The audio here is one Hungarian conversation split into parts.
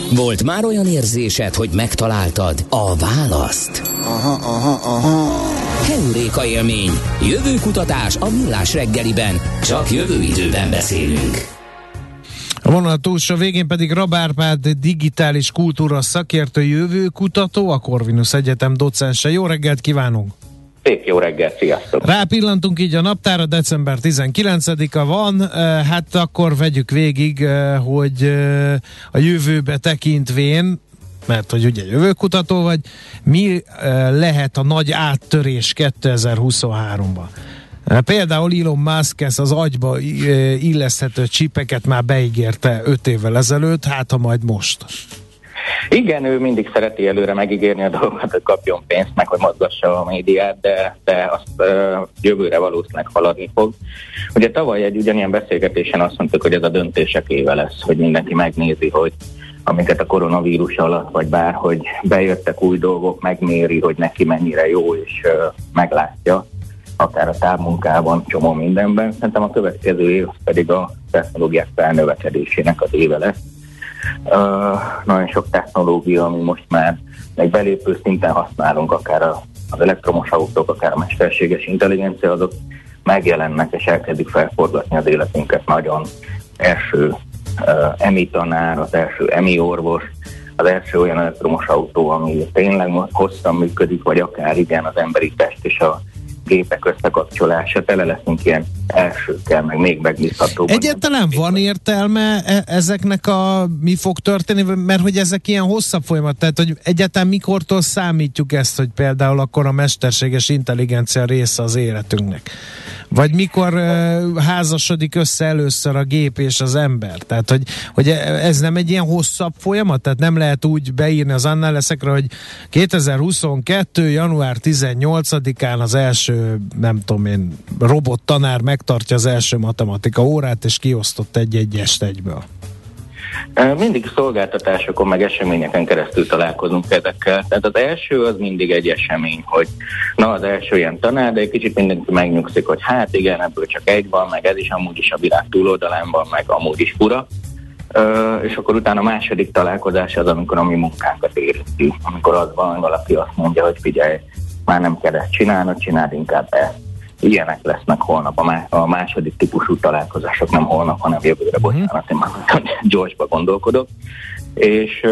Volt már olyan érzésed, hogy megtaláltad a választ? Aha. Heuréka élmény. Jövőkutatás a Millás reggeliben. Csak jövő időben beszélünk. A vonal túlsó végén pedig Rab Árpád digitális kultúra szakértő, jövőkutató, a Corvinus Egyetem docense. Jó reggelt kívánunk! Szép jó reggelt, sziasztok! Rápillantunk így a naptára, december 19-a van, hát akkor vegyük végig, hogy a jövőbe tekintvén, mert hogy ugye jövőkutató vagy, mi lehet a nagy áttörés 2023-ban? Például Elon Musk ezt az agyba illeszthető csipeket már beígérte 5 évvel ezelőtt, hát ha majd most. Igen, ő mindig szereti előre megígérni a dolgokat, hogy kapjon pénzt, meg hogy mozgassa a médiát, de azt jövőre valószínűleg haladni fog. Ugye tavaly egy ugyanilyen beszélgetésen azt mondtuk, hogy ez a döntések éve lesz, hogy mindenki megnézi, hogy amiket a koronavírus alatt, vagy bárhogy bejöttek új dolgok, megméri, hogy neki mennyire jó, és meglátja, akár a távmunkában, csomó mindenben. Szerintem a következő év pedig a technológiák felnövekedésének az éve lesz. Nagyon sok technológia, ami most már egy belépő szinten használunk, akár az elektromos autók, akár a mesterséges intelligencia, azok megjelennek és elkezdik felforgatni az életünket nagyon. Első EMI tanár, az első EMI orvos, az első olyan elektromos autó, ami tényleg hosszan működik, vagy akár igen, az emberi test és a gépek összekapcsolása, tele leszünk ilyen elsőkkel, meg még megbízhatóban. Egyáltalán van értelme ezeknek mi fog történni, mert hogy ezek ilyen hosszabb folyamat, tehát hogy egyáltalán mikortól számítjuk ezt, hogy például akkor a mesterséges intelligencia része az életünknek? Vagy mikor házasodik össze először a gép és az ember? Tehát, hogy ez nem egy ilyen hosszabb folyamat? Tehát nem lehet úgy beírni az annáleszekre, hogy 2022. január 18-án az első, nem tudom én, robot tanár megtartja az első matematika órát, és kiosztott egy est egyből. Mindig szolgáltatásokon, meg eseményeken keresztül találkozunk ezekkel. Tehát az első az mindig egy esemény, hogy az első ilyen tanár, de egy kicsit mindenki megnyugszik, hogy hát igen, ebből csak egy van, meg ez is amúgy is a világ túloldalán van, meg amúgy is fura. És akkor utána a második találkozás az, amikor a mi munkánkat érinti. Amikor az van, valaki azt mondja, hogy figyelj, már nem kell ezt csinálnod, csináld inkább ezt. Ilyenek lesznek holnap a második típusú találkozások, nem holnap, hanem jövőre, bocsánat, én már gyorsba gondolkodok. És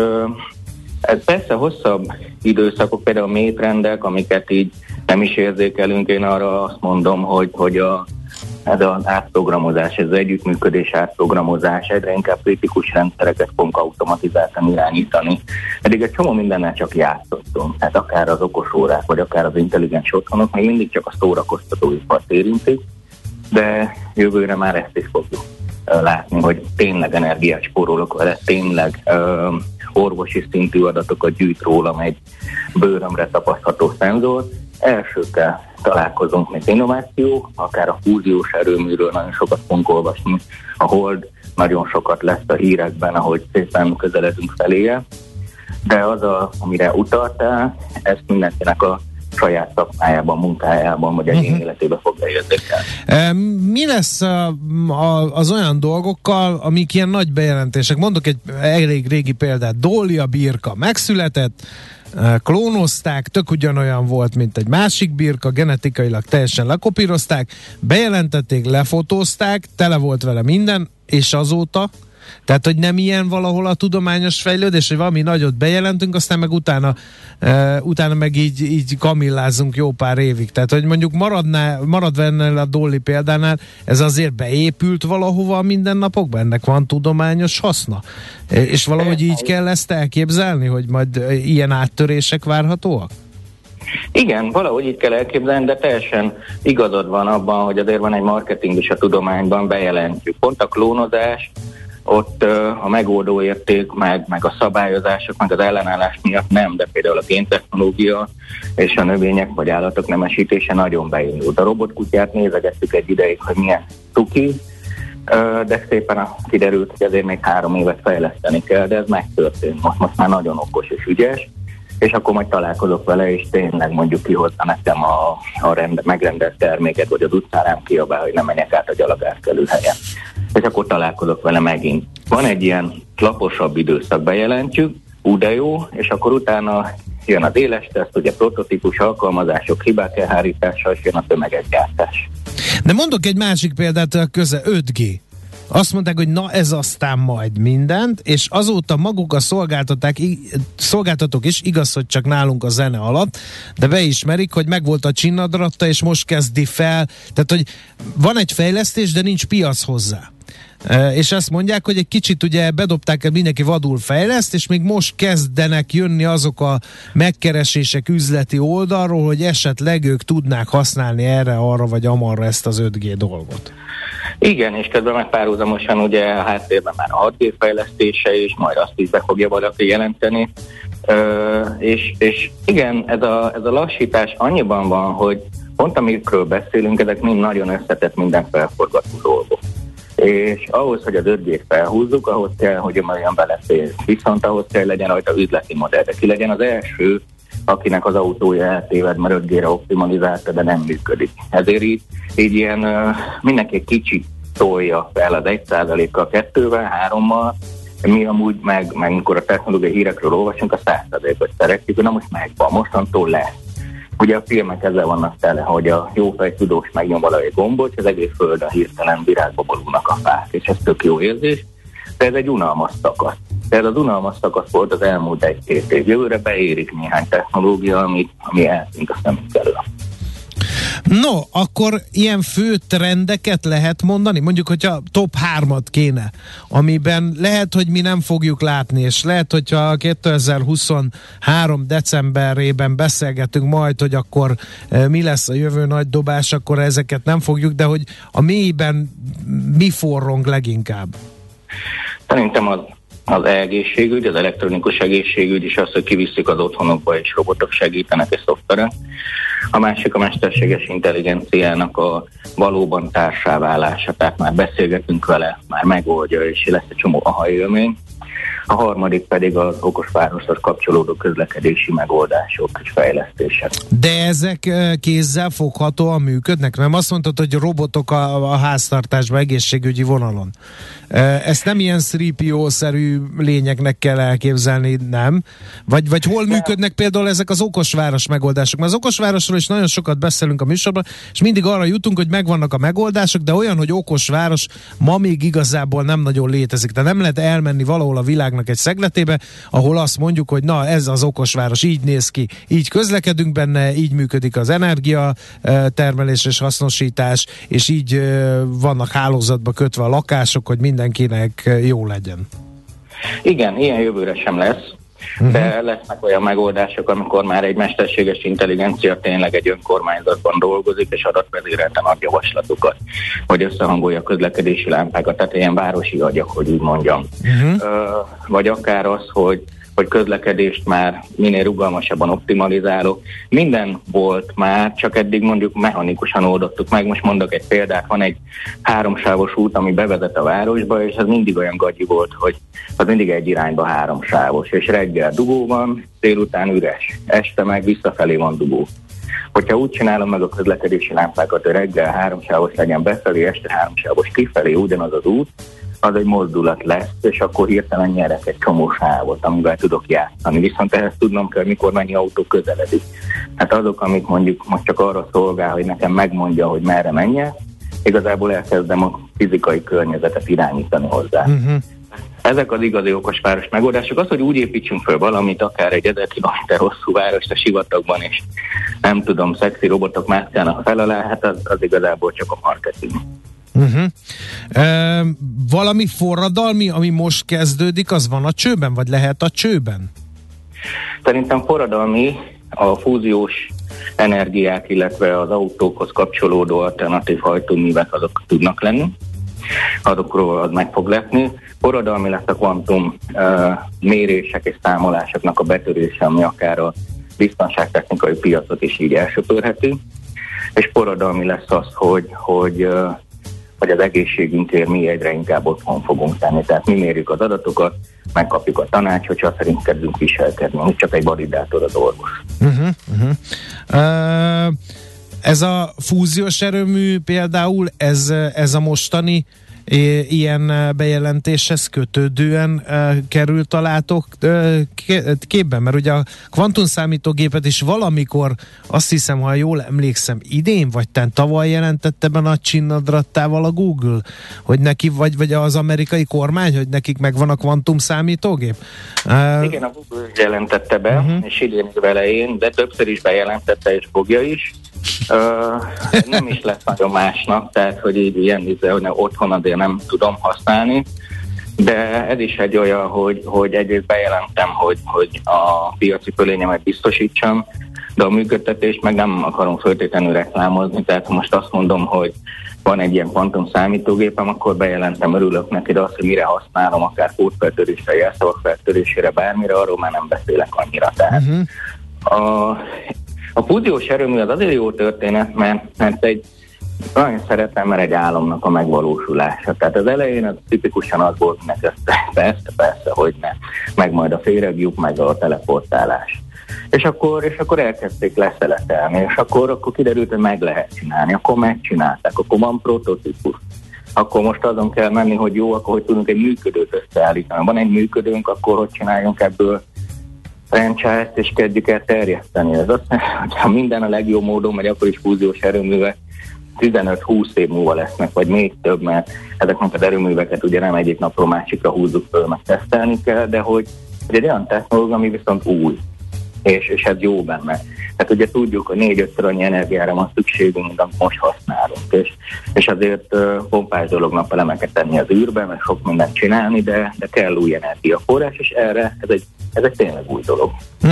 ez persze hosszabb időszakok, például a méretrendek, amiket így nem is érzékelünk, én arra azt mondom, hogy ez az átprogramozás, ez az együttműködés átprogramozás, egyre inkább kritikus rendszereket fogunk automatizáltan irányítani. Eddig egy csomó mindennel csak játszottunk, tehát akár az okosórák, vagy akár az intelligens otthonok, még mindig csak a szórakoztatóipart érintik, de jövőre már ezt is fogjuk látni, hogy tényleg energiát spórolok vele, tényleg orvosi szintű adatokat gyűjt rólam egy bőrömre tapasztható szenzor. Elsőkkel találkozunk még innováció, akár a fúziós erőműről nagyon sokat fogunk olvasni, a Hold nagyon sokat lesz a hírekben, ahogy szépen közeledünk feléje, de az, amire utaltál, ezt mindenkinek a saját szakmájában, munkájában, vagy egyén életében fogja érzékelni. Mi lesz az olyan dolgokkal, amik ilyen nagy bejelentések? Mondok egy elég régi példát. Dolly a birka megszületett, klónozták, tök ugyanolyan volt, mint egy másik birka, genetikailag teljesen lekopírozták, bejelentették, lefotózták, tele volt vele minden, és azóta, tehát, hogy nem ilyen valahol a tudományos fejlődés, hogy valami nagyot bejelentünk, aztán meg utána meg így kamillázunk jó pár évig. Tehát, hogy mondjuk maradva ennél a Dolly példánál, ez azért beépült valahova a mindennapokban, ennek van tudományos haszna. És valahogy így kell ezt elképzelni, hogy majd ilyen áttörések várhatóak? Igen, valahogy így kell elképzelni, de teljesen igazad van abban, hogy azért van egy marketing is a tudományban, bejelentjük. Pont a klónozás, ott a megoldó érték, meg a szabályozások, meg az ellenállás miatt nem, de például a géntechnológia és a növények vagy állatok nemesítése nagyon beindult. A robotkutyát nézegettük egy ideig, hogy milyen tuki, de szépen kiderült, hogy azért még 3 évet fejleszteni kell, de ez megtörtént. Most már nagyon okos és ügyes. és akkor majd találkozok vele, és tényleg mondjuk kihozza nekem a megrendelt terméket, vagy az utcán kiabál, hogy nem menjek át a gyalogátkelő helyen. És akkor találkozok vele megint. Van egy ilyen laposabb időszak, bejelentjük, de jó, és akkor utána jön az éles teszt, ugye prototípus alkalmazások, hibák elhárítása, és jön a tömegegyártás. De mondok egy másik példát, a 5G. Azt mondták, hogy na ez aztán majd mindent, és azóta maguk a szolgáltatók is, igaz, hogy csak nálunk a zene alatt, de beismerik, hogy megvolt a csinnadratta, és most kezdi fel. Tehát, hogy van egy fejlesztés, de nincs piac hozzá. És azt mondják, hogy egy kicsit ugye bedobták, mindenki vadul fejleszt, és még most kezdenek jönni azok a megkeresések üzleti oldalról, hogy esetleg ők tudnák használni erre, arra vagy amarra ezt az 5G dolgot. Igen, és közben meg párhuzamosan ugye a háttérben már a 6G fejlesztése is, majd azt is be fogja valaki jelenteni. És igen, ez a lassítás annyiban van, hogy pont amikről beszélünk, ezek mind nagyon összetett, minden felforgató dolgok. És ahhoz, hogy az 5G-t felhúzzuk, ahhoz kell, hogy olyan belefér. Viszont ahhoz kell, hogy legyen rajta üzleti modell, de ki legyen az első, akinek az autója eltéved, mert 5G-re optimalizálta, de nem működik. Ezért így ilyen mindenki kicsit tolja fel az 1%-kal, 2-vel, 3-mal, mi amúgy meg amikor a technológiai hírekről olvasunk, a 100%-ot szeretjük, de most megvan, mostantól lesz. Ugye a filmek ezzel vannak tele, hogy a jófej tudós megnyom valahogy gombot, és az egész föld a hirtelen virágba borulnak a fák, és ez tök jó érzés, de ez egy unalmas szakasz. Tehát az unalmas szakasz volt az elmúlt 1-2 év. Jövőre beérik néhány technológia, ami eltűnt a szemünk elől. No, akkor ilyen fő trendeket lehet mondani? Mondjuk, hogyha top 3-at kéne, amiben lehet, hogy mi nem fogjuk látni, és lehet, hogyha 2023 decemberében beszélgetünk majd, hogy akkor mi lesz a jövő nagy dobás, akkor ezeket nem fogjuk, de hogy a mélyben mi forrong leginkább? Szerintem az egészségügy, az elektronikus egészségügy is az, hogy kiviszik az otthonokba, és robotok segítenek, és szoftverek. A másik a mesterséges intelligenciának a valóban társá válása, tehát már beszélgetünk vele, már megoldja, és lesz egy csomó aha-élmény. A harmadik pedig az okosvároshoz kapcsolódó közlekedési megoldások és fejlesztések. De ezek kézzel foghatóan működnek? Nem azt mondtad, hogy robotok a háztartásban, egészségügyi vonalon. Ezt nem ilyen 3PO-szerű lényeknek kell elképzelni, nem? Vagy hol működnek például ezek az okosváros megoldások? Mert az okosvárosról is nagyon sokat beszélünk a műsorban, és mindig arra jutunk, hogy megvannak a megoldások, de olyan, hogy okosváros ma még igazából nem nagyon létezik. De nem lehet elmenni valahol a világnak egy szegletébe, ahol azt mondjuk, hogy na, ez az okosváros így néz ki, így közlekedünk benne, így működik az energia termelés és hasznosítás, és így vannak hálózatba kötve a lakások, hogy mindenkinek jó legyen. Igen, ilyen jövőre sem lesz, de lesznek olyan megoldások, amikor már egy mesterséges intelligencia tényleg egy önkormányzatban dolgozik, és adatvezérelten ad javaslatokat, hogy összehangolja a közlekedési lámpákat, tehát ilyen városi agyak, hogy úgy mondjam. Vagy akár az, hogy közlekedést már minél rugalmasabban optimalizálok. Minden volt már, csak eddig mondjuk mechanikusan oldottuk meg. Most mondok egy példát, van egy 3-sávos út, ami bevezet a városba, és ez mindig olyan gagyi volt, hogy az mindig egy irányba 3-sávos, és reggel dugó van, délután üres, este meg visszafelé van dugó. Hogyha úgy csinálom meg a közlekedési lámpákat, hogy reggel 3-sávos legyen befelé, este 3-sávos kifelé, ugyanaz az út, az egy mozdulat lesz, és akkor hirtelen nyerek egy csomó sávot, amivel tudok játszani. Viszont ehhez tudnom kell, mikor mennyi autó közeledik. Hát azok, amik mondjuk most csak arra szolgál, hogy nekem megmondja, hogy merre menjek, igazából elkezdem a fizikai környezetet irányítani hozzá. Ezek az igazi okosváros megoldások. Az, hogy úgy építsünk föl valamit, akár egy 1000 km hosszú várost a sivatagban, és nem tudom, szexi robotok mászkálnak fel alá, hát az igazából csak a marketing. Valami forradalmi, ami most kezdődik, az van a csőben, vagy lehet a csőben? Szerintem forradalmi a fúziós energiák, illetve az autókhoz kapcsolódó alternatív hajtóművek, azok tudnak lenni. Azokról az meg fog letni. Forradalmi lesz a kvantum mérések és számolásoknak a betörése, ami akár a biztonságtechnikai piacot is így elsöpörheti. És forradalmi lesz az, hogy az egészségünkért mi egyre inkább otthon fogunk tenni. Tehát mi mérjük az adatokat, megkapjuk a tanácsot, ha szerint kezdünk viselkedni, úgy csak egy validátor az orvos. Ez a fúziós erőmű például, ez a mostani ilyen bejelentéshez kötődően került a látók képben, mert ugye a kvantumszámítógépet is valamikor, azt hiszem, ha jól emlékszem, idén vagy tavaly jelentette be nagy csinnadrattával a Google, hogy neki, vagy az amerikai kormány, hogy nekik megvan a kvantumszámítógép? Igen, a Google jelentette be, és idén elején, de többször is bejelentette, és fogja is. Nem is lesz nagyon másnak, tehát, hogy így ilyen, hogy otthon azért nem tudom használni, de ez is egy olyan, hogy egyrészt bejelentem, hogy a piaci fölényemet biztosítsam, de a működtetést meg nem akarom feltétlenül reklámozni, tehát ha most azt mondom, hogy van egy ilyen kvantum számítógépem, akkor bejelentem, örülök neki, de azt, hogy mire használom, akár kódfeltörésre, jelszavak feltörésére, bármire, arról már nem beszélek annyira. Tehát a fúziós erőmű az azért jó történet, mert egy nagyon szeretem, mert egy álomnak a megvalósulása. Tehát az elején az tipikusan az volt, hogy persze, hogy ne, meg majd a féregjuk, meg a teleportálás. És akkor elkezdték leszeletelni, és akkor kiderült, hogy meg lehet csinálni, akkor megcsinálták, akkor van prototípus. Akkor most azon kell menni, hogy jó, akkor hogy tudunk egy működőt összeállítani. Van egy működőnk, akkor hogy csináljunk ebből franchise-t, és kezdjük el terjeszteni. Ez azt mondja, hogy ha minden a legjobb módon megy, akkor is fúziós erőművek 15-20 év múlva lesznek, vagy még több, mert ezeknek az erőműveket ugye nem egyik napról másikra húzzuk föl, meg tesztelni kell, de hogy egy olyan technológia, ami viszont új, és ez jó benne. Tehát ugye tudjuk, hogy 4-5-ször annyi energiára van szükségünk, mint amit most használunk, és azért pompás dolog napelemeket tenni az űrbe, meg sok mindent csinálni, de kell új energiaforrás, és erre ez egy tényleg új dolog.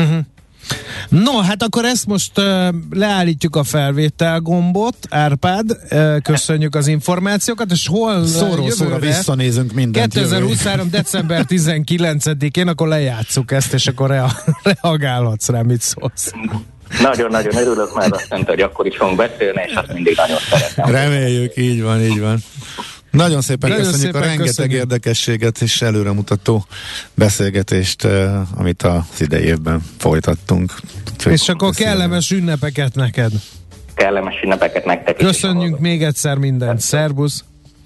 No, hát akkor ezt most leállítjuk a felvétel gombot, Árpád, köszönjük az információkat, és hol szóra visszanézünk mindent. 2023. december 19-én, akkor lejátsszuk ezt, és akkor reagálhatsz rá, mit szólsz. Nagyon-nagyon örülök, mert azt mondta, hogy akkor is fogunk beszélni, és azt mindig nagyon szeretem. Reméljük, így van. Nagyon szépen köszönjük a rengeteg érdekességet és előremutató beszélgetést, amit az idei évben folytattunk. És akkor kellemes ünnepeket neked. Kellemes ünnepeket nektek. Köszönjük még egyszer mindent. Szerbusz!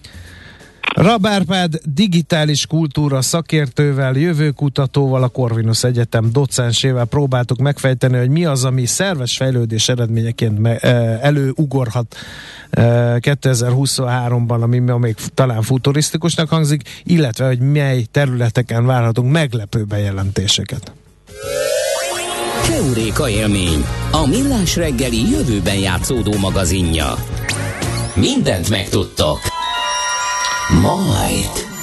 Rab Árpád digitális kultúra szakértővel, jövőkutatóval, a Corvinus Egyetem docensével próbáltuk megfejteni, hogy mi az, ami szerves fejlődés eredményeként előugorhat 2023-ban, ami még talán futurisztikusnak hangzik, illetve, hogy mely területeken várhatunk meglepő bejelentéseket. Heuréka élmény, a Millás reggeli jövőben játszódó magazinja. Mindent megtudtok. Majd